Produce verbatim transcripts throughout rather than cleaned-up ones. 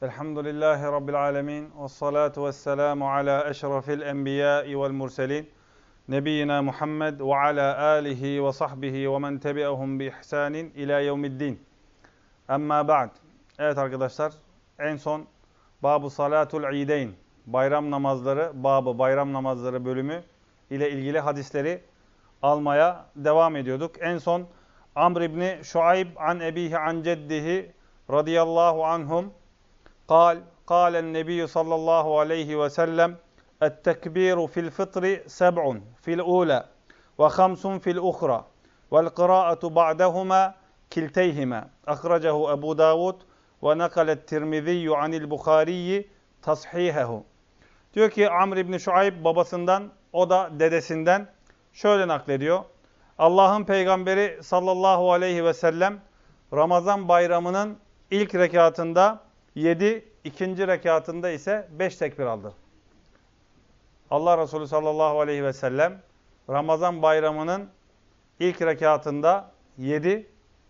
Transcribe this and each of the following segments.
Elhamdülillahi Rabbil alemin. Vessalatu vesselamu ala eşrafil enbiyai vel murselin. Nebiyyina Muhammed ve ala alihi ve sahbihi ve men tebi'ahum bi ihsanin ila yevmiddin. Amma ba'd. Evet arkadaşlar, en son Bab-ı Salatul İdeyn, bayram namazları, babı bayram namazları bölümü ile ilgili hadisleri almaya devam ediyorduk. En son Amr ibn Şuayb an ebihi an ceddihi radıyallahu anhum قال قال النبي صلى الله عليه وسلم التكبير في الفطر سبع في الأولى وخمس في الأخرى والقراءة بعدهما كلتيهما أخرجه أبو داود ونقل الترمذي عن البخاري تصحيحه. Diyor ki Amr ibn Şuayb babasından, o da dedesinden şöyle naklediyor. Allah'ın peygamberi sallallahu aleyhi ve sellem Ramazan bayramının ilk rekatında yedi, ikinci rekatında ise beş tekbir aldı. Allah Resulü sallallahu aleyhi ve sellem Ramazan bayramının ilk rekatında yedi,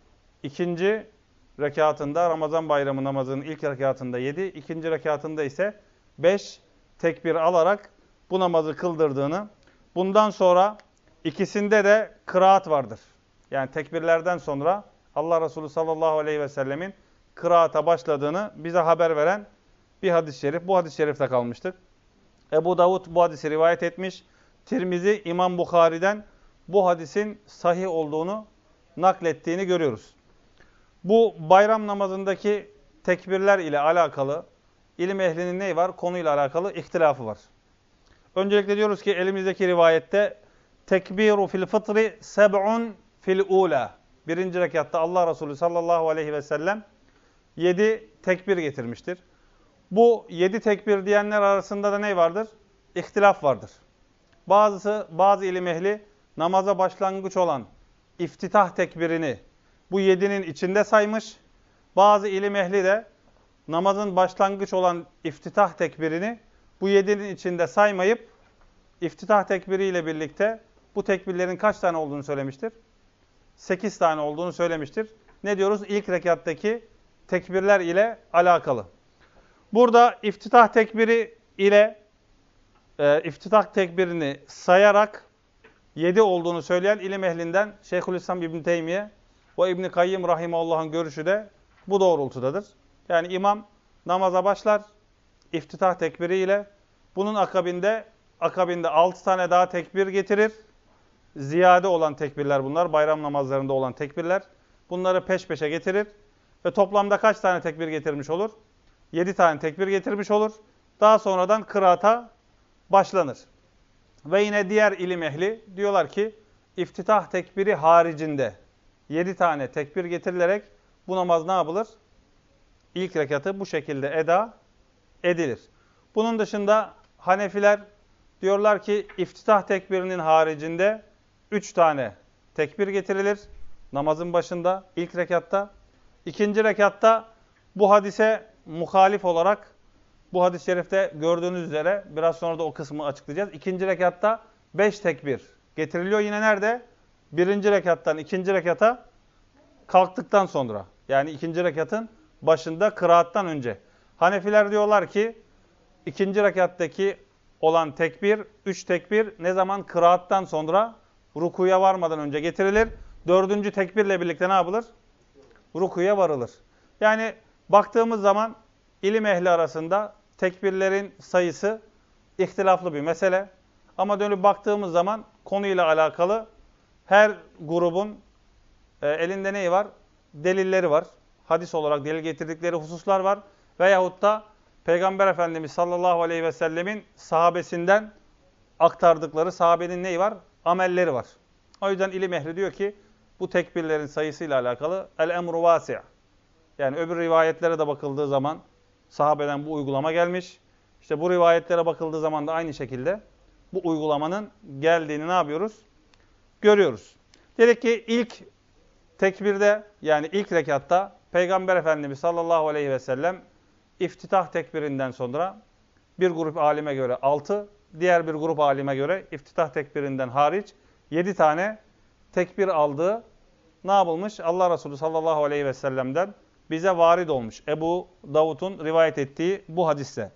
ikinci rekatında Ramazan bayramı namazının ilk rekatında yedi, ikinci rekatında ise beş tekbir alarak bu namazı kıldırdığını, bundan sonra ikisinde de kıraat vardır. Yani tekbirlerden sonra Allah Resulü sallallahu aleyhi ve sellemin kıraata başladığını bize haber veren bir hadis-i şerif. Bu hadis-i şerifte kalmıştık. Ebu Davud bu hadisi rivayet etmiş. Tirmizi İmam Bukhari'den bu hadisin sahih olduğunu naklettiğini görüyoruz. Bu bayram namazındaki tekbirler ile alakalı ilim ehlinin neyi var? Konuyla alakalı ihtilafı var. Öncelikle diyoruz ki elimizdeki rivayette tekbiru fil fıtri seb'un fil ula. Birinci rekatta Allah Resulü sallallahu aleyhi ve sellem yedi tekbir getirmiştir. Bu yedi tekbir diyenler arasında da ne vardır? İhtilaf vardır. Bazısı, bazı ilim ehli namaza başlangıç olan iftitah tekbirini bu yedinin içinde saymış. Bazı ilim ehli de namazın başlangıç olan iftitah tekbirini bu yedinin içinde saymayıp iftitah tekbiriyle birlikte bu tekbirlerin kaç tane olduğunu söylemiştir? Sekiz tane olduğunu söylemiştir. Ne diyoruz? İlk rekattaki tekbirler ile alakalı. Burada iftitah tekbiri ile e, iftitah tekbirini sayarak yedi olduğunu söyleyen ilim ehlinden Şeyhülislam İbn Teymiye ve İbn Kayyim rahimehullah'ın görüşü de bu doğrultudadır. Yani imam namaza başlar iftitah tekbiri ile, bunun akabinde akabinde altı tane daha tekbir getirir. Ziyade olan tekbirler bunlar, bayram namazlarında olan tekbirler. Bunları peş peşe getirir. Ve toplamda kaç tane tekbir getirmiş olur? Yedi tane tekbir getirmiş olur. Daha sonradan kıraata başlanır. Ve yine diğer ilim ehli diyorlar ki iftitah tekbiri haricinde yedi tane tekbir getirilerek bu namaz ne yapılır? İlk rekatı bu şekilde eda edilir. Bunun dışında Hanefiler diyorlar ki iftitah tekbirinin haricinde üç tane tekbir getirilir namazın başında, ilk rekatta. İkinci rekatta bu hadise muhalif olarak, bu hadis-i şerifte gördüğünüz üzere, biraz sonra da o kısmı açıklayacağız. İkinci rekatta beş tekbir getiriliyor. Yine nerede? Birinci rekattan ikinci rekata kalktıktan sonra. Yani ikinci rekatın başında kıraattan önce. Hanefiler diyorlar ki ikinci rekattaki olan tekbir, üç tekbir ne zaman? Kıraattan sonra, rukuya varmadan önce getirilir. Dördüncü tekbirle birlikte ne yapılır? Rukuya varılır. Yani baktığımız zaman ilim ehli arasında tekbirlerin sayısı ihtilaflı bir mesele. Ama dönüp baktığımız zaman konuyla alakalı her grubun e, elinde neyi var? Delilleri var. Hadis olarak delil getirdikleri hususlar var. Veyahut da Peygamber Efendimiz sallallahu aleyhi ve sellemin sahabesinden aktardıkları, sahabenin neyi var? Amelleri var. O yüzden ilim ehli diyor ki bu tekbirlerin sayısıyla alakalı el-emru vasi'. Yani öbür rivayetlere de bakıldığı zaman sahabeden bu uygulama gelmiş. İşte bu rivayetlere bakıldığı zaman da aynı şekilde bu uygulamanın geldiğini ne yapıyoruz? Görüyoruz. Dedik ki ilk tekbirde, yani ilk rekatta Peygamber Efendimiz sallallahu aleyhi ve sellem iftitah tekbirinden sonra bir grup alime göre altı, diğer bir grup alime göre iftitah tekbirinden hariç yedi tane tekbir aldığı ne yapılmış? Allah Resulü sallallahu aleyhi ve sellem'den bize varid olmuş. Ebu Davud'un rivayet ettiği bu hadiste.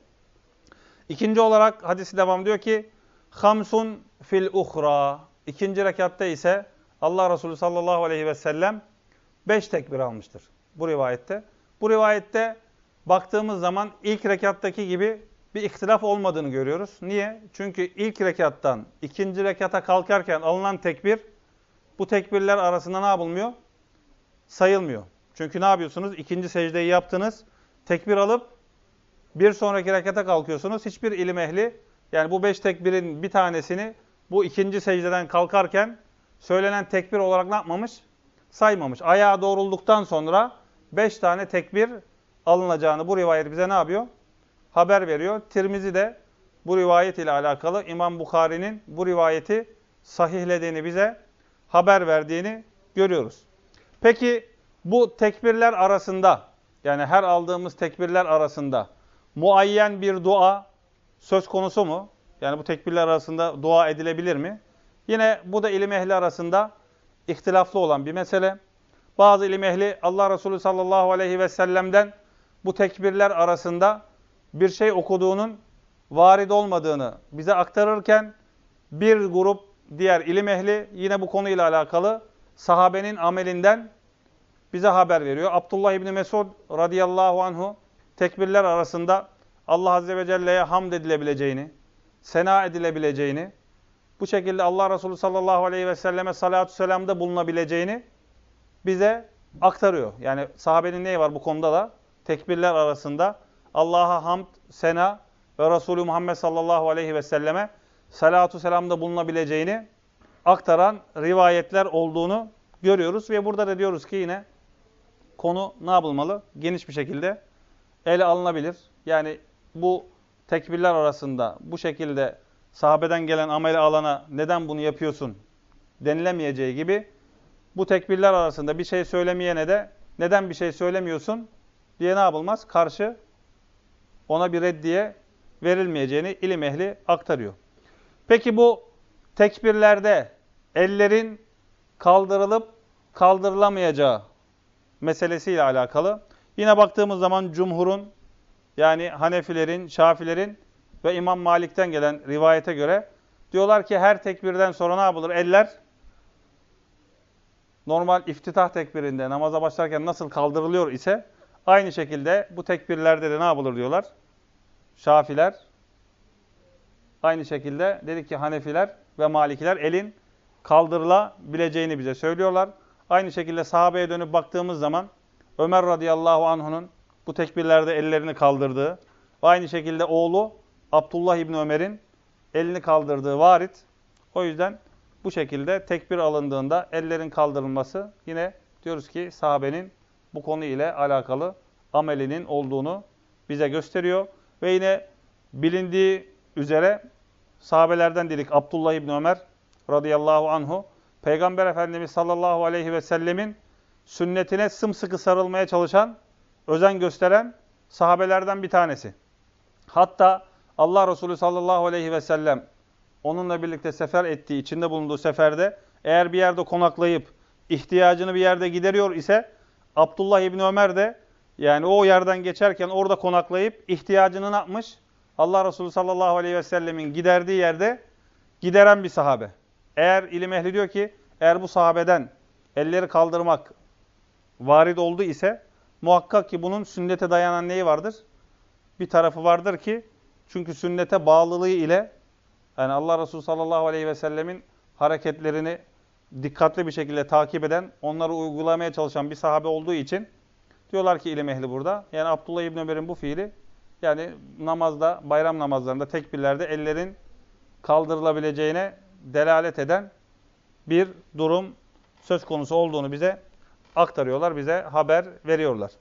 İkinci olarak hadisi devam diyor ki hamsun fil uhra. İkinci rekatta ise Allah Resulü sallallahu aleyhi ve sellem beş tekbir almıştır bu rivayette. Bu rivayette baktığımız zaman ilk rekattaki gibi bir ihtilaf olmadığını görüyoruz. Niye? Çünkü ilk rekattan ikinci rekata kalkarken alınan tekbir bu tekbirler arasında ne yapılmıyor? Sayılmıyor. Çünkü ne yapıyorsunuz? İkinci secdeyi yaptınız. Tekbir alıp bir sonraki rekata kalkıyorsunuz. Hiçbir ilim ehli yani bu beş tekbirin bir tanesini bu ikinci secdeden kalkarken söylenen tekbir olarak ne yapmamış? Saymamış. Ayağa doğrulduktan sonra beş tane tekbir alınacağını bu rivayet bize ne yapıyor? Haber veriyor. Tirmizi de bu rivayet ile alakalı İmam Bukhari'nin bu rivayeti sahihlediğini bize haber verdiğini görüyoruz. Peki bu tekbirler arasında yani her aldığımız tekbirler arasında muayyen bir dua söz konusu mu? Yani bu tekbirler arasında dua edilebilir mi? Yine bu da ilim ehli arasında ihtilaflı olan bir mesele. Bazı ilim ehli Allah Resulü sallallahu aleyhi ve sellem'den bu tekbirler arasında bir şey okuduğunun varid olmadığını bize aktarırken bir grup diğer ilim ehli yine bu konuyla alakalı sahabenin amelinden bize haber veriyor. Abdullah İbni Mesud radıyallahu anhu tekbirler arasında Allah Azze ve Celle'ye hamd edilebileceğini, sena edilebileceğini, bu şekilde Allah Resulü sallallahu aleyhi ve selleme salatü selamda bulunabileceğini bize aktarıyor. Yani sahabenin neyi var bu konuda da? Tekbirler arasında Allah'a hamd, sena ve Resulü Muhammed sallallahu aleyhi ve selleme salatü selamda bulunabileceğini aktaran rivayetler olduğunu görüyoruz. Ve burada da diyoruz ki yine konu ne yapılmalı? Geniş bir şekilde ele alınabilir. Yani bu tekbirler arasında bu şekilde sahabeden gelen ameli alana neden bunu yapıyorsun denilemeyeceği gibi bu tekbirler arasında bir şey söylemeyene de neden bir şey söylemiyorsun diye ne yapılmaz? Karşı ona bir reddiye verilmeyeceğini ilim ehli aktarıyor. Peki bu tekbirlerde ellerin kaldırılıp kaldırılamayacağı meselesiyle alakalı yine baktığımız zaman cumhurun yani Hanefilerin, Şafilerin ve İmam Malik'ten gelen rivayete göre diyorlar ki her tekbirden sonra ne yapılır? Eller normal iftitah tekbirinde namaza başlarken nasıl kaldırılıyor ise aynı şekilde bu tekbirlerde de ne yapılır diyorlar? Şafiler, aynı şekilde dedik ki Hanefiler ve Malikiler elin kaldırılabileceğini bize söylüyorlar. Aynı şekilde sahabeye dönüp baktığımız zaman Ömer radıyallahu anh'unun bu tekbirlerde ellerini kaldırdığı ve aynı şekilde oğlu Abdullah İbni Ömer'in elini kaldırdığı varit. O yüzden bu şekilde tekbir alındığında ellerin kaldırılması yine diyoruz ki sahabenin bu konu ile alakalı amelinin olduğunu bize gösteriyor. Ve yine bilindiği üzere sahabelerden dedik Abdullah İbni Ömer radıyallahu anhu Peygamber Efendimiz sallallahu aleyhi ve sellemin sünnetine sımsıkı sarılmaya çalışan, özen gösteren sahabelerden bir tanesi. Hatta Allah Resulü sallallahu aleyhi ve sellem onunla birlikte sefer ettiği, içinde bulunduğu seferde eğer bir yerde konaklayıp ihtiyacını bir yerde gideriyor ise Abdullah İbni Ömer de yani o yerden geçerken orada konaklayıp ihtiyacını ne yapmış? Allah Resulü sallallahu aleyhi ve sellemin giderdiği yerde gideren bir sahabe. Eğer ilim ehli diyor ki eğer bu sahabeden elleri kaldırmak varid oldu ise muhakkak ki bunun sünnete dayanan neyi vardır? Bir tarafı vardır ki çünkü sünnete bağlılığı ile yani Allah Resulü sallallahu aleyhi ve sellemin hareketlerini dikkatli bir şekilde takip eden, onları uygulamaya çalışan bir sahabe olduğu için diyorlar ki ilim ehli burada. Yani Abdullah İbni Ömer'in bu fiili yani namazda, bayram namazlarında, tekbirlerde ellerin kaldırılabileceğine delalet eden bir durum söz konusu olduğunu bize aktarıyorlar, bize haber veriyorlar.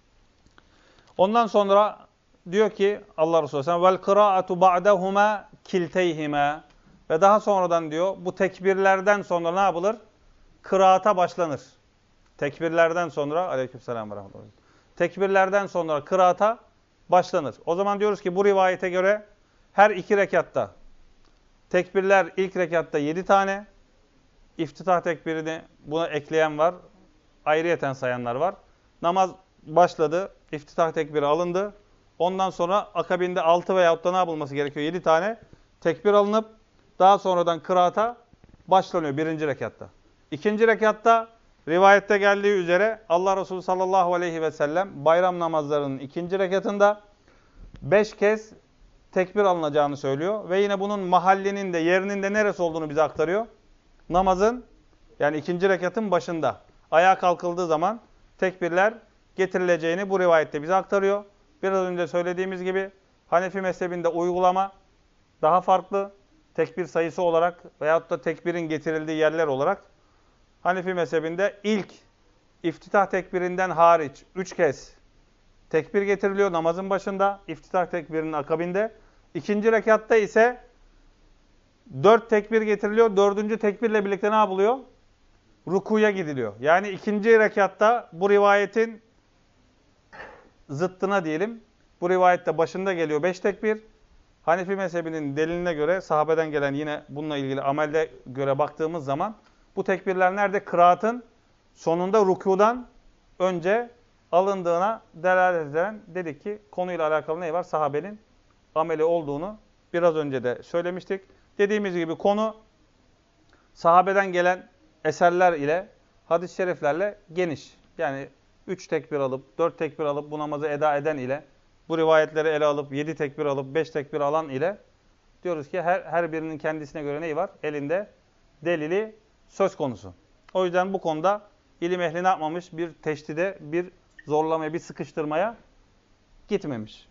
Ondan sonra diyor ki Allah Resulü sallallahu aleyhi ve sellem vel kıraatu ba'dahuma kilteyhima ve daha sonradan diyor bu tekbirlerden sonra ne yapılır? Kıraata başlanır. Tekbirlerden sonra aleykümselam ve rahmetullah. Tekbirlerden sonra kıraata başlanır. O zaman diyoruz ki bu rivayete göre her iki rekatta tekbirler ilk rekatta yedi tane, iftitah tekbirini buna ekleyen var, ayrıyeten sayanlar var. Namaz başladı. İftitah tekbiri alındı. Ondan sonra akabinde altı veyahut da ne yapılması gerekiyor? yedi tane tekbir alınıp daha sonradan kıraata başlanıyor birinci rekatta. İkinci rekatta rivayette geldiği üzere Allah Resulü sallallahu aleyhi ve sellem bayram namazlarının ikinci rekatında beş kez tekbir alınacağını söylüyor. Ve yine bunun mahallinin de yerinin de neresi olduğunu bize aktarıyor. Namazın yani ikinci rekatın başında ayağa kalkıldığı zaman tekbirler getirileceğini bu rivayette bize aktarıyor. Biraz önce söylediğimiz gibi Hanefi mezhebinde uygulama daha farklı. Tekbir sayısı olarak veyahut da tekbirin getirildiği yerler olarak Hanefi mezhebinde ilk iftitah tekbirinden hariç üç kez tekbir getiriliyor namazın başında. İftitah tekbirinin akabinde. İkinci rekatta ise dört tekbir getiriliyor. Dördüncü tekbirle birlikte ne yapılıyor? Rukuya gidiliyor. Yani ikinci rekatta bu rivayetin zıttına diyelim. Bu rivayette başında geliyor beş tekbir. Hanefi mezhebinin deliline göre sahabeden gelen yine bununla ilgili amelde göre baktığımız zaman bu tekbirler nerede? Kıraatın sonunda rukudan önce alındığına delalet eden dedik ki konuyla alakalı ne var? Sahabenin ameli olduğunu biraz önce de söylemiştik. Dediğimiz gibi konu sahabeden gelen eserler ile hadis-i şeriflerle geniş. Yani üç tekbir alıp dört tekbir alıp bu namazı eda eden ile bu rivayetleri ele alıp yedi tekbir alıp beş tekbir alan ile diyoruz ki her, her birinin kendisine göre neyi var? Elinde delili söz konusu. O yüzden bu konuda ilim ehli ne yapmamış? Bir teşdide, bir zorlamaya, bir sıkıştırmaya gitmemiş.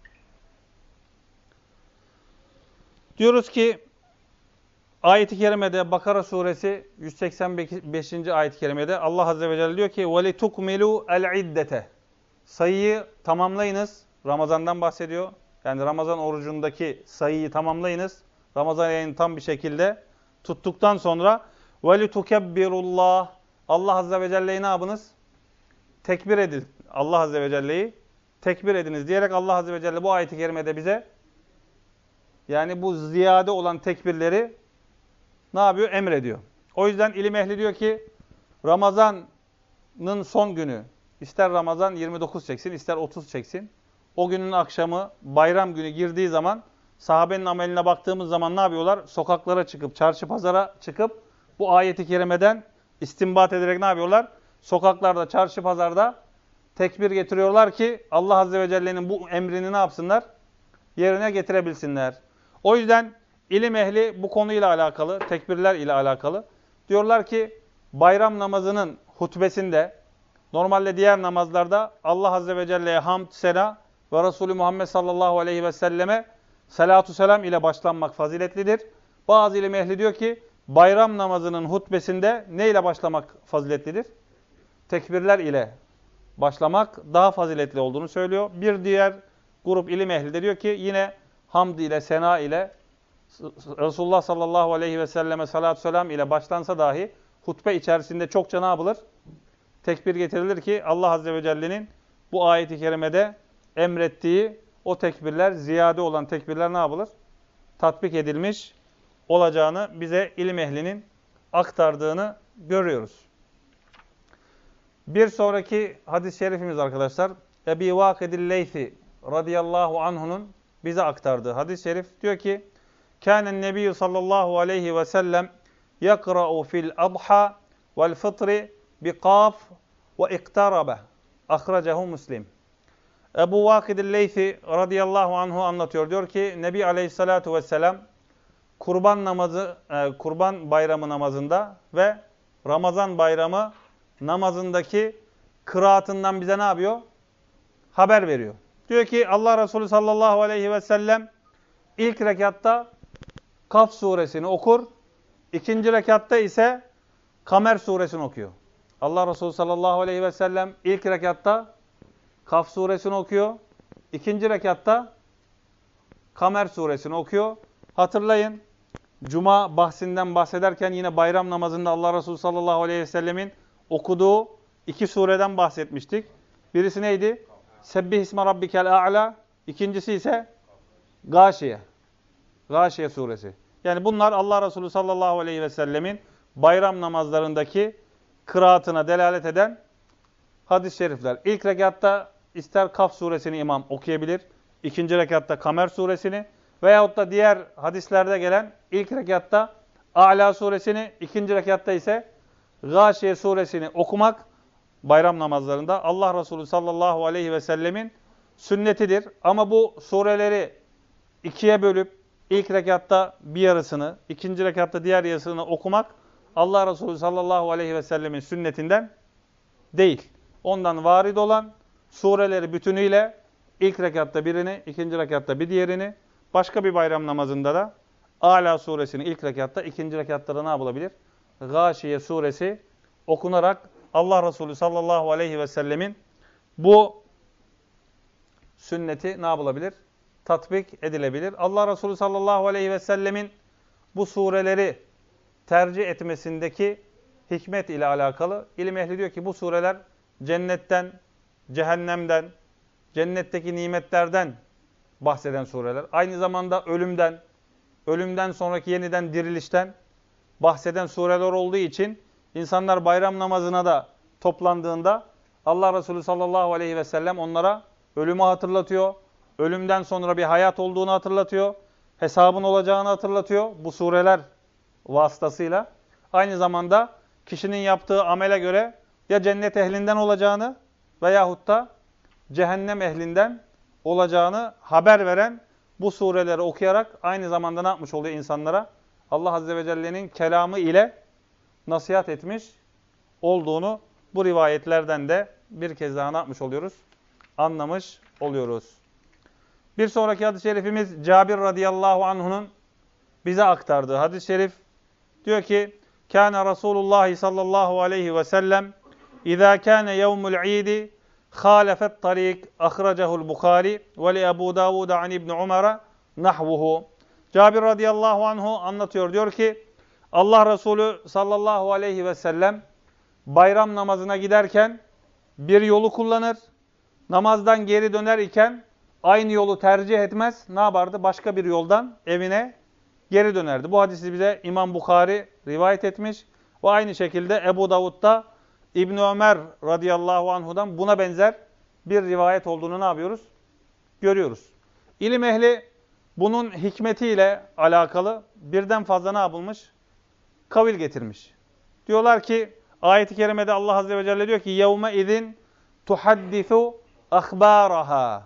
Diyoruz ki ayet-i kerimede Bakara suresi yüz seksen beşinci ayet-i kerimede Allah azze ve celle diyor ki وَلِتُكْمِلُوا الْعِدَّةَ sayıyı tamamlayınız. Ramazan'dan bahsediyor. Yani Ramazan orucundaki sayıyı tamamlayınız. Ramazan ayını tam bir şekilde tuttuktan sonra وَلِتُكَبِّرُوا Allah azze ve celle'yi ne yapınız? Tekbir edin. Allah azze ve celle'yi tekbir ediniz diyerek Allah azze ve celle bu ayet-i kerimede bize yani bu ziyade olan tekbirleri ne yapıyor? Emrediyor. O yüzden ilim ehli diyor ki Ramazan'ın son günü ister Ramazan yirmi dokuz çeksin ister otuz çeksin. O günün akşamı bayram günü girdiği zaman sahabenin ameline baktığımız zaman ne yapıyorlar? Sokaklara çıkıp, çarşı pazara çıkıp bu ayeti kerimeden istinbat ederek ne yapıyorlar? Sokaklarda, çarşı pazarda tekbir getiriyorlar ki Allah azze ve celle'nin bu emrini ne yapsınlar? Yerine getirebilsinler. O yüzden ilim ehli bu konuyla alakalı, tekbirler ile alakalı diyorlar ki bayram namazının hutbesinde normalde diğer namazlarda Allah azze ve celle'ye hamd, sena ve Resulü Muhammed sallallahu aleyhi ve selleme salatu selam ile başlanmak faziletlidir. Bazı ilim ehli diyor ki bayram namazının hutbesinde ne ile başlamak faziletlidir? Tekbirler ile başlamak daha faziletli olduğunu söylüyor. Bir diğer grup ilim ehli de diyor ki yine hamd ile, sena ile Resulullah sallallahu aleyhi ve selleme salatu selam ile başlansa dahi hutbe içerisinde çokça ne yapılır? Tekbir getirilir ki Allah azze ve celle'nin bu ayeti kerimede emrettiği o tekbirler, ziyade olan tekbirler ne yapılır? Tatbik edilmiş olacağını bize ilim ehlinin aktardığını görüyoruz. Bir sonraki hadis-i şerifimiz arkadaşlar Ebi Vakidil Leythi radıyallahu anhu'nun bize aktardığı hadis-i şerif diyor ki Kânen nebiyyü sallallahu aleyhi ve sellem yakra'u fil adha vel fıtri bi kaf ve iktarabe. Akhracehu Müslim. Ebu Vakidil Leythi radıyallahu anhu anlatıyor. Diyor ki Nebi aleyhissalatu vesselam kurban namazı, e, kurban bayramı namazında ve Ramazan bayramı namazındaki kıraatından bize ne yapıyor? Haber veriyor. Diyor ki Allah Resulü sallallahu aleyhi ve sellem ilk rekatta Kaf suresini okur. İkinci rekatta ise Kamer suresini okuyor. Allah Resulü sallallahu aleyhi ve sellem ilk rekatta Kaf suresini okuyor. İkinci rekatta Kamer suresini okuyor. Hatırlayın, Cuma bahsinden bahsederken yine bayram namazında Allah Resulü sallallahu aleyhi ve sellemin okuduğu iki sureden bahsetmiştik. Birisi neydi? Sebbih isme rabbikel a'la. İkincisi ise Gâşiye. Gâşiye suresi. Yani bunlar Allah Resulü sallallahu aleyhi ve sellemin bayram namazlarındaki kıraatına delalet eden hadis-i şerifler. İlk rekatta ister Kaf suresini imam okuyabilir, ikinci rekatta Kamer suresini veyahut da diğer hadislerde gelen ilk rekatta A'la suresini, ikinci rekatta ise Gâşiye suresini okumak bayram namazlarında Allah Resulü sallallahu aleyhi ve sellemin sünnetidir. Ama bu sureleri ikiye bölüp ilk rekatta bir yarısını, ikinci rekatta diğer yarısını okumak Allah Resulü sallallahu aleyhi ve sellemin sünnetinden değil. Ondan varid olan sureleri bütünüyle ilk rekatta birini, ikinci rekatta bir diğerini, başka bir bayram namazında da Âlâ suresini ilk rekatta, ikinci rekatta da ne yapılabilir? Gâşiye suresi okunarak Allah Resulü sallallahu aleyhi ve sellemin bu sünneti ne yapılabilir? Tatbik edilebilir. Allah Resulü sallallahu aleyhi ve sellemin bu sureleri tercih etmesindeki hikmet ile alakalı ilim ehli diyor ki bu sureler cennetten, cehennemden, cennetteki nimetlerden bahseden sureler. Aynı zamanda ölümden, ölümden sonraki yeniden dirilişten bahseden sureler olduğu için insanlar bayram namazına da toplandığında Allah Resulü sallallahu aleyhi ve sellem onlara ölümü hatırlatıyor. Ölümden sonra bir hayat olduğunu hatırlatıyor. Hesabın olacağını hatırlatıyor bu sureler vasıtasıyla. Aynı zamanda kişinin yaptığı amele göre ya cennet ehlinden olacağını veyahut da cehennem ehlinden olacağını haber veren bu sureleri okuyarak aynı zamanda ne yapmış oluyor insanlara? Allah Azze ve Celle'nin kelamı ile nasihat etmiş olduğunu bu rivayetlerden de bir kez daha ne yapmış oluyoruz? Anlamış oluyoruz. Bir sonraki hadis-i şerifimiz Cabir radıyallahu anhu'nun bize aktardığı hadis-i şerif. Diyor ki, Kâne Resulullah sallallahu aleyhi ve sellem İzâ kâne yevmul idi khâlefet tarik ahracahu'l Bukhari ve li Ebu Davud an İbn Umar'a nahvuhu. Cabir radıyallahu anhu anlatıyor. Diyor ki, Allah Resulü sallallahu aleyhi ve sellem bayram namazına giderken bir yolu kullanır. Namazdan geri döner iken aynı yolu tercih etmez. Ne yapardı? Başka bir yoldan evine geri dönerdi. Bu hadisi bize İmam Bukhari rivayet etmiş. Ve aynı şekilde Ebu Davud'da İbn Ömer radıyallahu anhu'dan buna benzer bir rivayet olduğunu ne yapıyoruz? Görüyoruz. İlim ehli bunun hikmetiyle alakalı birden fazla ne yapılmış? Kavil getirmiş. Diyorlar ki ayet-i kerimede Allah Azze ve Celle diyor ki yevme izin tuhaddisu ahbaraha.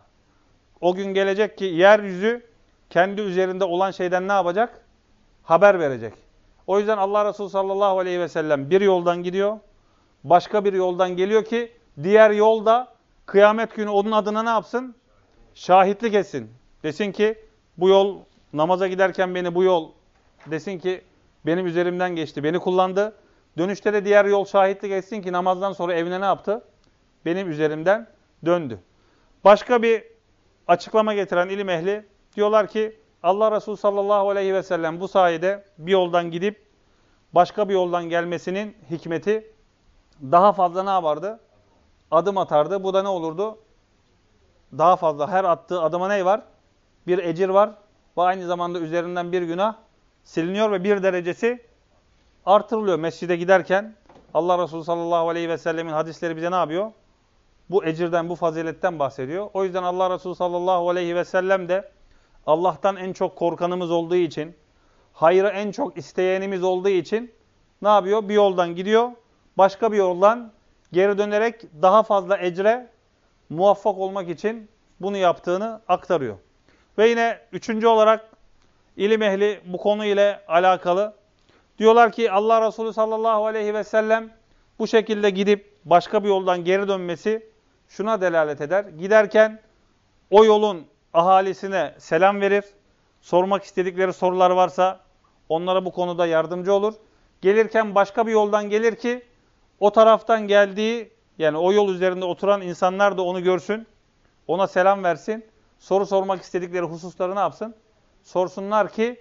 O gün gelecek ki yeryüzü kendi üzerinde olan şeyden ne yapacak? Haber verecek. O yüzden Allah Resulü sallallahu aleyhi ve sellem bir yoldan gidiyor. Başka bir yoldan geliyor ki diğer yolda kıyamet günü onun adına ne yapsın? Şahitlik etsin. Desin ki bu yol namaza giderken beni bu yol desin ki benim üzerimden geçti. Beni kullandı. Dönüşte de diğer yol şahitlik etsin ki namazdan sonra evine ne yaptı? Benim üzerimden döndü. Başka bir açıklama getiren ilim ehli diyorlar ki Allah Resulü sallallahu aleyhi ve sellem bu sayede bir yoldan gidip başka bir yoldan gelmesinin hikmeti daha fazla ne yapardı? Adım atardı. Bu da ne olurdu? Daha fazla her attığı adıma ne var? Bir ecir var ve aynı zamanda üzerinden bir günah siliniyor ve bir derecesi artırılıyor. Mescide giderken Allah Resulü sallallahu aleyhi ve sellemin hadisleri bize ne yapıyor? Bu ecirden, bu faziletten bahsediyor. O yüzden Allah Resulü sallallahu aleyhi ve sellem de Allah'tan en çok korkanımız olduğu için, hayrı en çok isteyenimiz olduğu için ne yapıyor? Bir yoldan gidiyor, başka bir yoldan geri dönerek daha fazla ecre muvaffak olmak için bunu yaptığını aktarıyor. Ve yine üçüncü olarak ilim ehli bu konu ile alakalı diyorlar ki Allah Resulü sallallahu aleyhi ve sellem bu şekilde gidip başka bir yoldan geri dönmesi şuna delalet eder. Giderken o yolun ahalisine selam verir. Sormak istedikleri sorular varsa onlara bu konuda yardımcı olur. Gelirken başka bir yoldan gelir ki o taraftan geldiği yani o yol üzerinde oturan insanlar da onu görsün. Ona selam versin. Soru sormak istedikleri hususları ne yapsın? Sorsunlar ki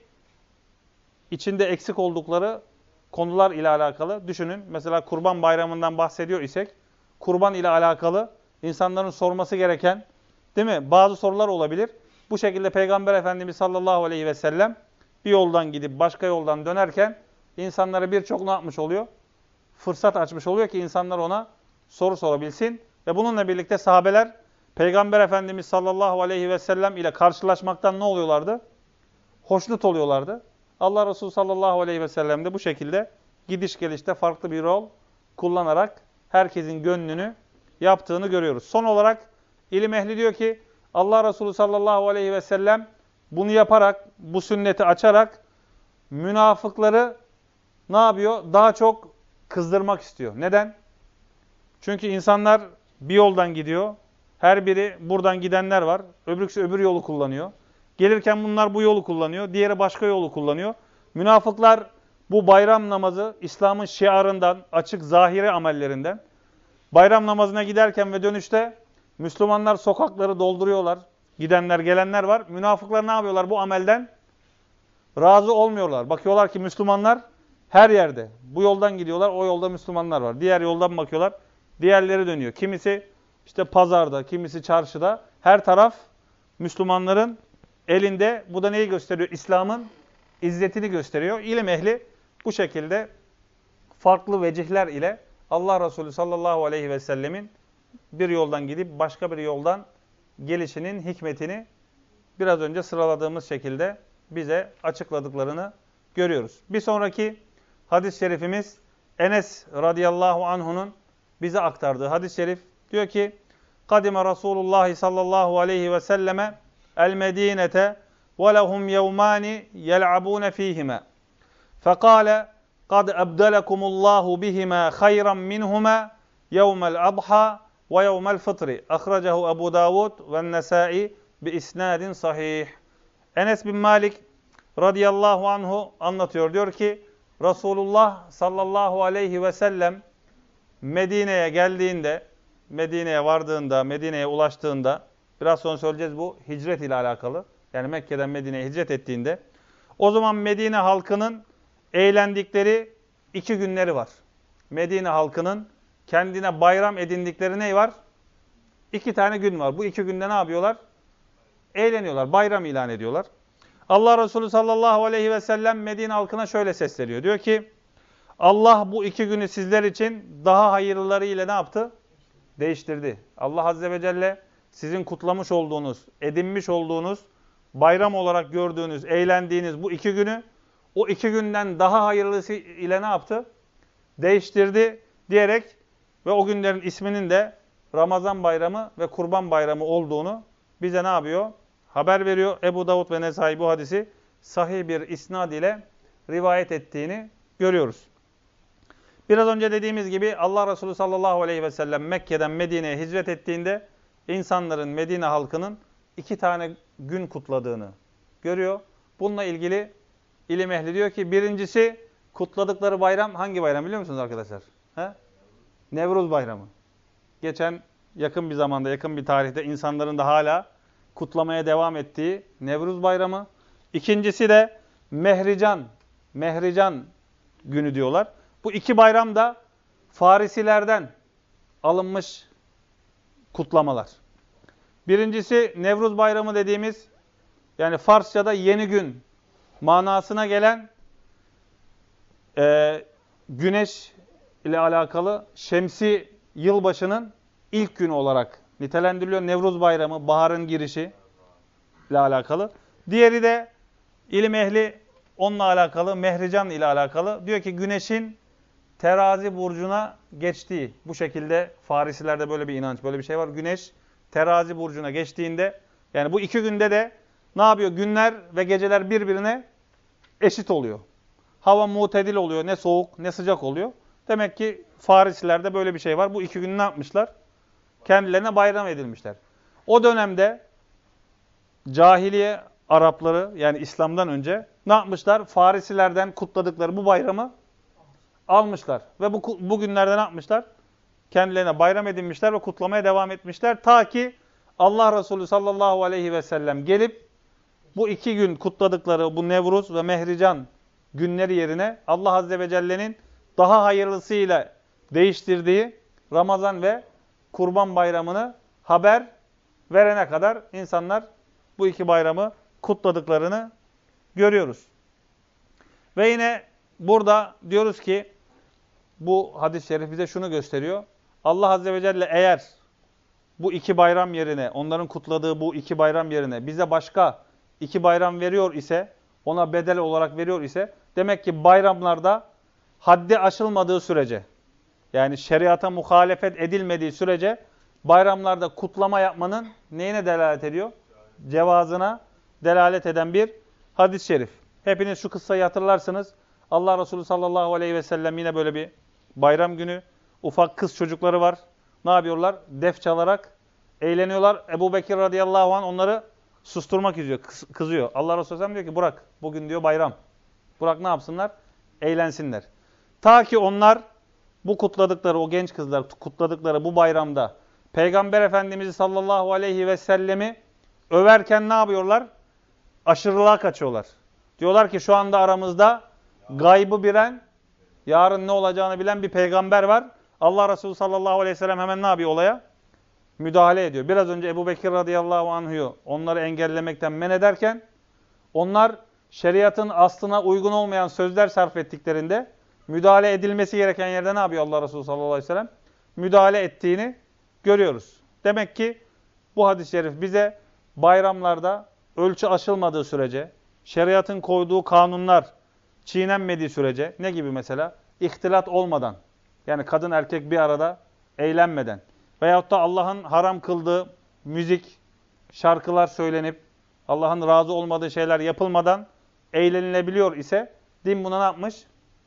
içinde eksik oldukları konular ile alakalı düşünün. Mesela Kurban Bayramı'ndan bahsediyor isek, kurban ile alakalı insanların sorması gereken, değil mi? Bazı sorular olabilir. Bu şekilde Peygamber Efendimiz sallallahu aleyhi ve sellem bir yoldan gidip başka yoldan dönerken insanlara birçok ne yapmış oluyor? Fırsat açmış oluyor ki insanlar ona soru sorabilsin. Ve bununla birlikte sahabeler Peygamber Efendimiz sallallahu aleyhi ve sellem ile karşılaşmaktan ne oluyorlardı? Hoşnut oluyorlardı. Allah Resulü sallallahu aleyhi ve sellem de bu şekilde gidiş gelişte farklı bir rol kullanarak herkesin gönlünü yaptığını görüyoruz. Son olarak ilim ehli diyor ki Allah Resulü sallallahu aleyhi ve sellem bunu yaparak, bu sünneti açarak münafıkları ne yapıyor? Daha çok kızdırmak istiyor. Neden? Çünkü insanlar bir yoldan gidiyor. Her biri buradan gidenler var. Öbürküsü öbür yolu kullanıyor. Gelirken bunlar bu yolu kullanıyor. Diğeri başka yolu kullanıyor. Münafıklar bu bayram namazı İslam'ın şiarından, açık zahiri amellerinden. Bayram namazına giderken ve dönüşte Müslümanlar sokakları dolduruyorlar. Gidenler, gelenler var. Münafıklar ne yapıyorlar bu amelden? Razı olmuyorlar. Bakıyorlar ki Müslümanlar her yerde. Bu yoldan gidiyorlar, o yolda Müslümanlar var. Diğer yoldan bakıyorlar, diğerleri dönüyor. Kimisi işte pazarda, kimisi çarşıda. Her taraf Müslümanların elinde. Bu da neyi gösteriyor? İslam'ın izzetini gösteriyor. İlim ehli bu şekilde farklı vecihler ile Allah Resulü sallallahu aleyhi ve sellemin bir yoldan gidip başka bir yoldan gelişinin hikmetini biraz önce sıraladığımız şekilde bize açıkladıklarını görüyoruz. Bir sonraki hadis-i şerifimiz Enes radıyallahu anhu'nun bize aktardığı hadis-i şerif. Diyor ki Kadime Resulullah sallallahu aleyhi ve selleme el-Medinete ve lehum yevmani yel'abune fihime. Fekale kad ebdelekumullahu bihima hayran minhuma yevmel adha ve yevmel fıtri. Akhracahu Ebu Davud ve Nesai bi isnadin sahih. Enes bin Malik radıyallahu anhu anlatıyor. Diyor ki Resulullah sallallahu aleyhi ve sellem Medine'ye geldiğinde, Medine'ye vardığında, Medine'ye ulaştığında, biraz sonra söyleyeceğiz bu hicret ile alakalı. Yani Mekke'den Medine'ye hicret ettiğinde, o zaman Medine halkının eğlendikleri iki günleri var. Medine halkının kendine bayram edindikleri ne var? İki tane gün var. Bu iki günde ne yapıyorlar? Eğleniyorlar, bayram ilan ediyorlar. Allah Resulü sallallahu aleyhi ve sellem Medine halkına şöyle sesleniyor. Diyor ki Allah bu iki günü sizler için daha hayırlıları ile ne yaptı? Değiştirdi. Allah Azze ve Celle sizin kutlamış olduğunuz, edinmiş olduğunuz, bayram olarak gördüğünüz, eğlendiğiniz bu iki günü o iki günden daha hayırlısı ile ne yaptı? Değiştirdi diyerek ve o günlerin isminin de Ramazan bayramı ve Kurban bayramı olduğunu bize ne yapıyor? Haber veriyor. Ebu Davud ve Nesai bu hadisi sahih bir isnad ile rivayet ettiğini görüyoruz. Biraz önce dediğimiz gibi Allah Resulü sallallahu aleyhi ve sellem Mekke'den Medine'ye hicret ettiğinde insanların, Medine halkının iki tane gün kutladığını görüyor. Bununla ilgili ilim ehli diyor ki birincisi kutladıkları bayram hangi bayram biliyor musunuz arkadaşlar? He? Nevruz bayramı. Geçen yakın bir zamanda, yakın bir tarihte insanların da hala kutlamaya devam ettiği Nevruz bayramı. İkincisi de Mehrican, Mehrican günü diyorlar. Bu iki bayram da Farisilerden alınmış kutlamalar. Birincisi Nevruz bayramı dediğimiz, yani Farsça'da yeni gün manasına gelen e, güneş ile alakalı şemsi yılbaşının ilk günü olarak nitelendiriliyor. Nevruz bayramı, baharın girişi ile alakalı. Diğeri de ilim ehli onunla alakalı, Mehrican ile alakalı. Diyor ki güneşin terazi burcuna geçtiği, bu şekilde Farisilerde böyle bir inanç, böyle bir şey var. Güneş terazi burcuna geçtiğinde, yani bu iki günde de ne yapıyor? Günler ve geceler birbirine eşit oluyor. Hava mutedil oluyor, ne soğuk ne sıcak oluyor. Demek ki Farisilerde böyle bir şey var. Bu iki gün ne yapmışlar? Kendilerine bayram edilmişler. O dönemde cahiliye Arapları, yani İslam'dan önce ne yapmışlar? Farisilerden kutladıkları bu bayramı almışlar. Ve bu, bu günlerde ne yapmışlar? Kendilerine bayram edinmişler ve kutlamaya devam etmişler. Ta ki Allah Resulü sallallahu aleyhi ve sellem gelip bu iki gün kutladıkları bu Nevruz ve Mehrican günleri yerine Allah Azze ve Celle'nin daha hayırlısıyla değiştirdiği Ramazan ve Kurban bayramını haber verene kadar insanlar bu iki bayramı kutladıklarını görüyoruz. Ve yine burada diyoruz ki bu hadis-i şerif bize şunu gösteriyor. Allah Azze ve Celle eğer bu iki bayram yerine, onların kutladığı bu iki bayram yerine bize başka iki bayram veriyor ise, ona bedel olarak veriyor ise, demek ki bayramlarda haddi aşılmadığı sürece, yani şeriata muhalefet edilmediği sürece bayramlarda kutlama yapmanın neyine delalet ediyor? Cevazına delalet eden bir hadis-i şerif. Hepiniz şu kıssayı hatırlarsınız. Allah Resulü sallallahu aleyhi ve sellem yine böyle bir bayram günü. Ufak kız çocukları var. Ne yapıyorlar? Def çalarak eğleniyorlar. Ebu Bekir radıyallahu anh onları susturmak istiyor, kızıyor. Allah Resulü sallallahu diyor ki bırak, bugün diyor bayram. Bırak ne yapsınlar? Eğlensinler. Ta ki onlar bu kutladıkları, o genç kızlar kutladıkları bu bayramda Peygamber Efendimiz sallallahu aleyhi ve sellemi överken ne yapıyorlar? Aşırılığa kaçıyorlar. Diyorlar ki şu anda aramızda gaybı bilen, yarın ne olacağını bilen bir peygamber var. Allah Resulü sallallahu aleyhi ve sellem hemen ne yapıyor olaya? Müdahale ediyor. Biraz önce Ebu Bekir radıyallahu anh'u onları engellemekten men ederken, onlar şeriatın aslına uygun olmayan sözler sarf ettiklerinde müdahale edilmesi gereken yerde ne yapıyor Allah Resulü sallallahu aleyhi ve sellem? Müdahale ettiğini görüyoruz. Demek ki bu hadis-i şerif bize bayramlarda ölçü aşılmadığı sürece, şeriatın koyduğu kanunlar çiğnenmediği sürece, ne gibi mesela? İhtilat olmadan, yani kadın erkek bir arada eğlenmeden veyahut da Allah'ın haram kıldığı müzik, şarkılar söylenip Allah'ın razı olmadığı şeyler yapılmadan eğlenilebiliyor ise din buna ne yapmış?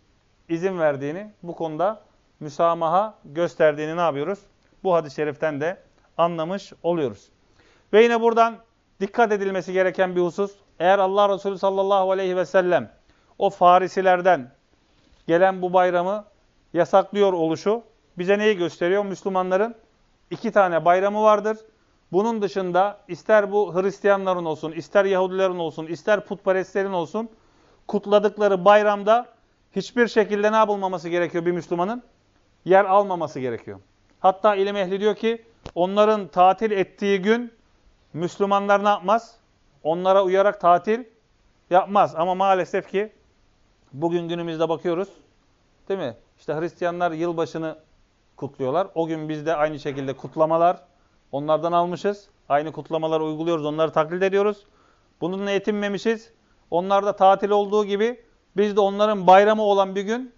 İzin verdiğini, bu konuda müsamaha gösterdiğini ne yapıyoruz? Bu hadis-i şeriften de anlamış oluyoruz. Ve yine buradan dikkat edilmesi gereken bir husus, eğer Allah Resulü sallallahu aleyhi ve sellem o Farisilerden gelen bu bayramı yasaklıyor oluşu bize neyi gösteriyor? Müslümanların iki tane bayramı vardır. Bunun dışında ister bu Hristiyanların olsun, ister Yahudilerin olsun, ister putperestlerin olsun kutladıkları bayramda hiçbir şekilde ne yapılmaması gerekiyor bir Müslümanın? Yer almaması gerekiyor. Hatta ilim ehli diyor ki onların tatil ettiği gün Müslümanlar ne yapmaz? Onlara uyarak tatil yapmaz. Ama maalesef ki bugün günümüzde bakıyoruz. Değil mi? İşte Hristiyanlar yılbaşını kutluyorlar. O gün biz de aynı şekilde kutlamalar onlardan almışız. Aynı kutlamaları uyguluyoruz. Onları taklit ediyoruz. Bununla yetinmemişiz. Onlarda tatil olduğu gibi biz de onların bayramı olan bir gün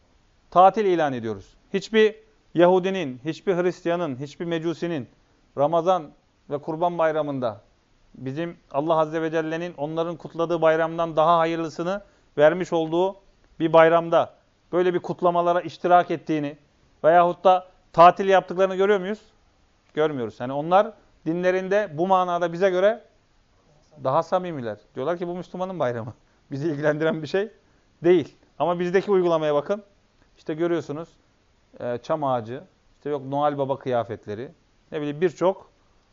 tatil ilan ediyoruz. Hiçbir Yahudinin, hiçbir Hristiyanın, hiçbir Mecusinin Ramazan ve Kurban Bayramı'nda bizim Allah Azze ve Celle'nin onların kutladığı bayramdan daha hayırlısını vermiş olduğu bir bayramda böyle bir kutlamalara iştirak ettiğini veyahut da tatil yaptıklarını görüyor muyuz? Görmüyoruz. Yani onlar dinlerinde bu manada bize göre daha samimiler. Diyorlar ki bu Müslümanın bayramı. Bizi ilgilendiren bir şey değil. Ama bizdeki uygulamaya bakın. İşte görüyorsunuz çam ağacı, işte yok Noel Baba kıyafetleri, ne bileyim birçok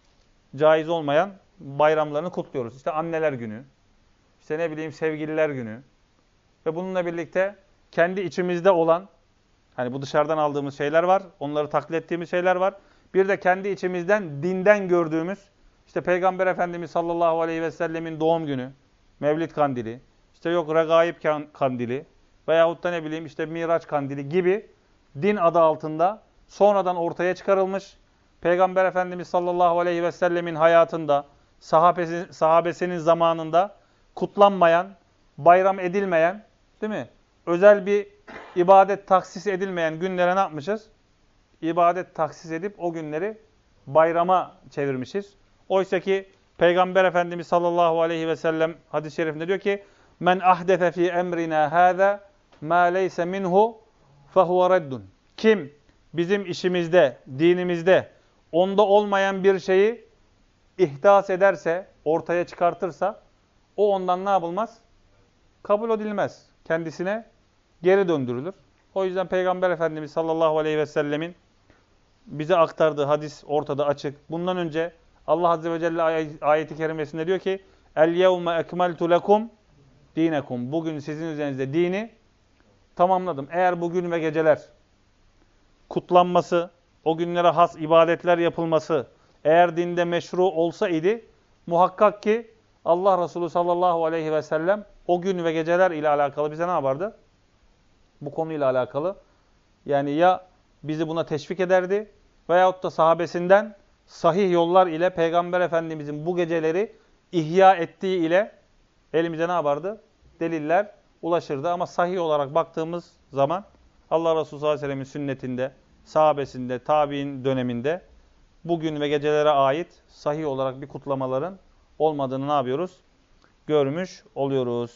caiz olmayan bayramlarını kutluyoruz. İşte anneler günü, işte ne bileyim sevgililer günü ve bununla birlikte kendi içimizde olan, hani bu dışarıdan aldığımız şeyler var, onları taklit ettiğimiz şeyler var. Bir de kendi içimizden, dinden gördüğümüz, işte Peygamber Efendimiz sallallahu aleyhi ve sellemin doğum günü, Mevlid kandili, işte yok Regaib kandili veyahut da ne bileyim işte Miraç kandili gibi din adı altında sonradan ortaya çıkarılmış, Peygamber Efendimiz sallallahu aleyhi ve sellemin hayatında, sahabesi, sahabesinin zamanında kutlanmayan, bayram edilmeyen, değil mi? Özel bir ibadet taksis edilmeyen günlere ne yapmışız? İbadet taksis edip o günleri bayrama çevirmişiz. Oysa ki Peygamber Efendimiz sallallahu aleyhi ve sellem hadis-i şerifinde diyor ki men ahdefe fi emrina hâzâ mâ leyse minhu fehuve reddun. Kim bizim işimizde, dinimizde onda olmayan bir şeyi ihdas ederse, ortaya çıkartırsa o ondan ne yapılmaz? Kabul edilmez. Kendisine geri döndürülür. O yüzden Peygamber Efendimiz sallallahu aleyhi ve sellemin bize aktardığı hadis ortada açık. Bundan önce Allah Azze ve Celle ay ayeti kerimesinde diyor ki el yevme ekmeltu lekum dinekum. Bugün sizin üzerinizde dini tamamladım. Eğer bugün ve geceler kutlanması, o günlere has ibadetler yapılması eğer dinde meşru olsa idi muhakkak ki Allah Resulü sallallahu aleyhi ve sellem o gün ve geceler ile alakalı bize ne yapardı? Bu konuyla alakalı. Yani ya bizi buna teşvik ederdi veyahut da sahabesinden sahih yollar ile Peygamber Efendimizin bu geceleri ihya ettiği ile elimize ne yapardı? Deliller ulaşırdı. Ama sahih olarak baktığımız zaman Allah Resulü sallallahu aleyhi ve sellem'in sünnetinde, sahabesinde, tabi'in döneminde bugün ve gecelere ait sahih olarak bir kutlamaların olmadığını ne yapıyoruz? Görmüş oluyoruz.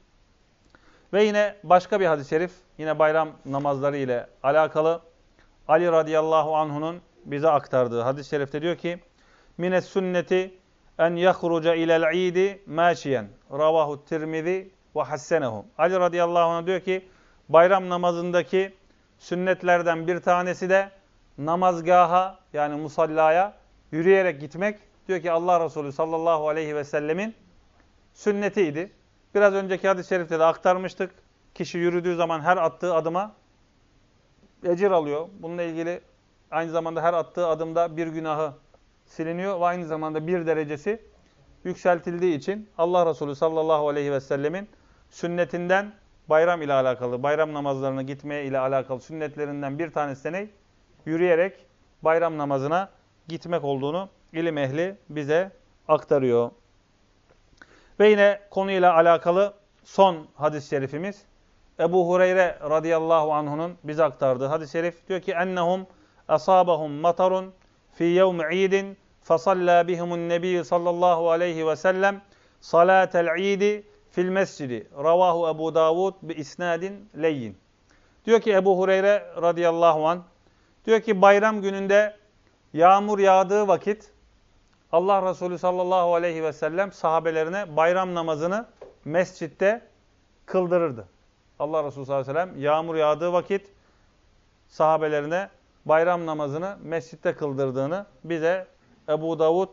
Ve yine başka bir hadis-i şerif, yine bayram namazları ile alakalı Ali radıyallahu anhu'nun bize aktardığı hadis-i şerifte diyor ki: "Mines sünneti en yahruca ilel idi maşiyen." Ravahu Tirmizi ve hassenehu. Ali radıyallahu anh diyor ki, bayram namazındaki sünnetlerden bir tanesi de namazgaha, yani musallaya yürüyerek gitmek. Diyor ki Allah Resulü sallallahu aleyhi ve sellemin sünnetiydi. Biraz önceki hadis-i şerifte de aktarmıştık. Kişi yürüdüğü zaman her attığı adıma ecir alıyor. Bununla ilgili aynı zamanda her attığı adımda bir günahı siliniyor ve aynı zamanda bir derecesi yükseltildiği için Allah Resulü sallallahu aleyhi ve sellemin sünnetinden bayram ile alakalı, bayram namazlarına gitmeye ile alakalı sünnetlerinden bir tanesi de ne? Yürüyerek bayram namazına gitmek olduğunu ilim ehli bize aktarıyor. Ve yine konuyla alakalı son hadis-i şerifimiz Ebu Hureyre radıyallahu anhu'nun bize aktardığı hadis-i şerif diyor ki: "Ennehum asabahum matarun fi yevmi idin fasalla bihumun nebiyyü sallallahu aleyhi ve sellem salatel idi fil mescidi." Ravahu Ebu Davud bi isnadin leyyin. Diyor ki Ebu Hureyre radıyallahu anh, diyor ki bayram gününde yağmur yağdığı vakit Allah Resulü sallallahu aleyhi ve sellem sahabelerine bayram namazını mescitte kıldırırdı. Allah Resulü sallallahu aleyhi ve sellem yağmur yağdığı vakit sahabelerine bayram namazını mescitte kıldırdığını bize Ebu Davud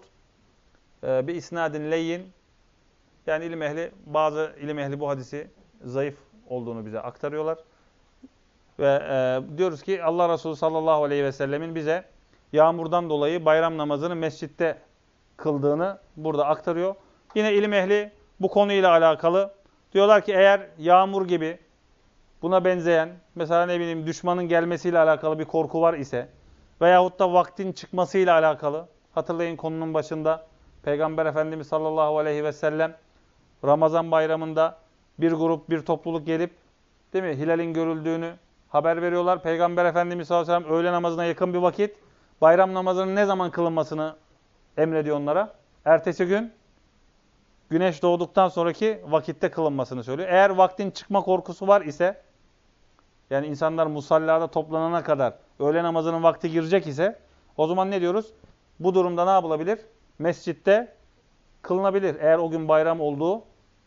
e, bir isnadin leyyin, yani ilim ehli, bazı ilim ehli bu hadisi zayıf olduğunu bize aktarıyorlar. Ve e, diyoruz ki Allah Resulü sallallahu aleyhi ve sellemin bize yağmurdan dolayı bayram namazını mescitte kıldığını burada aktarıyor. Yine ilim ehli bu konuyla alakalı diyorlar ki eğer yağmur gibi buna benzeyen, mesela ne bileyim düşmanın gelmesiyle alakalı bir korku var ise veyahut da vaktin çıkmasıyla alakalı, hatırlayın konunun başında Peygamber Efendimiz sallallahu aleyhi ve sellem Ramazan bayramında bir grup, bir topluluk gelip, değil mi, hilalin görüldüğünü haber veriyorlar. Peygamber Efendimiz sallallahu aleyhi ve sellem öğle namazına yakın bir vakit bayram namazının ne zaman kılınmasını emrediyor onlara. Ertesi gün güneş doğduktan sonraki vakitte kılınmasını söylüyor. Eğer vaktin çıkma korkusu var ise, yani insanlar musallada toplanana kadar öğle namazının vakti girecek ise, o zaman ne diyoruz? Bu durumda ne yapılabilir? Mescitte kılınabilir. Eğer o gün bayram olduğu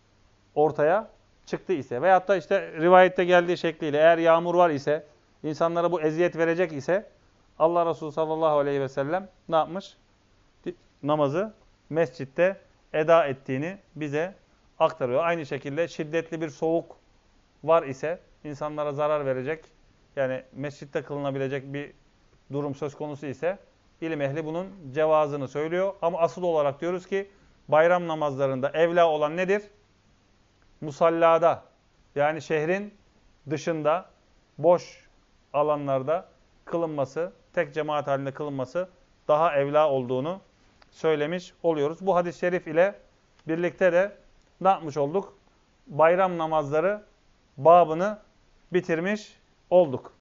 ortaya çıktı ise. Veyahut da işte rivayette geldiği şekliyle eğer yağmur var ise, insanlara bu eziyet verecek ise Allah Resulü sallallahu aleyhi ve sellem ne yapmış? Namazı mescitte eda ettiğini bize aktarıyor. Aynı şekilde şiddetli bir soğuk var ise, insanlara zarar verecek, yani mescitte kılınabilecek bir durum söz konusu ise ilim ehli bunun cevazını söylüyor. Ama asıl olarak diyoruz ki bayram namazlarında evla olan nedir? Musallada, yani şehrin dışında boş alanlarda kılınması, tek cemaat halinde kılınması daha evla olduğunu söylemiş oluyoruz. Bu hadis-i şerif ile birlikte de ne yapmış olduk? Bayram namazları babını bitirmiş olduk.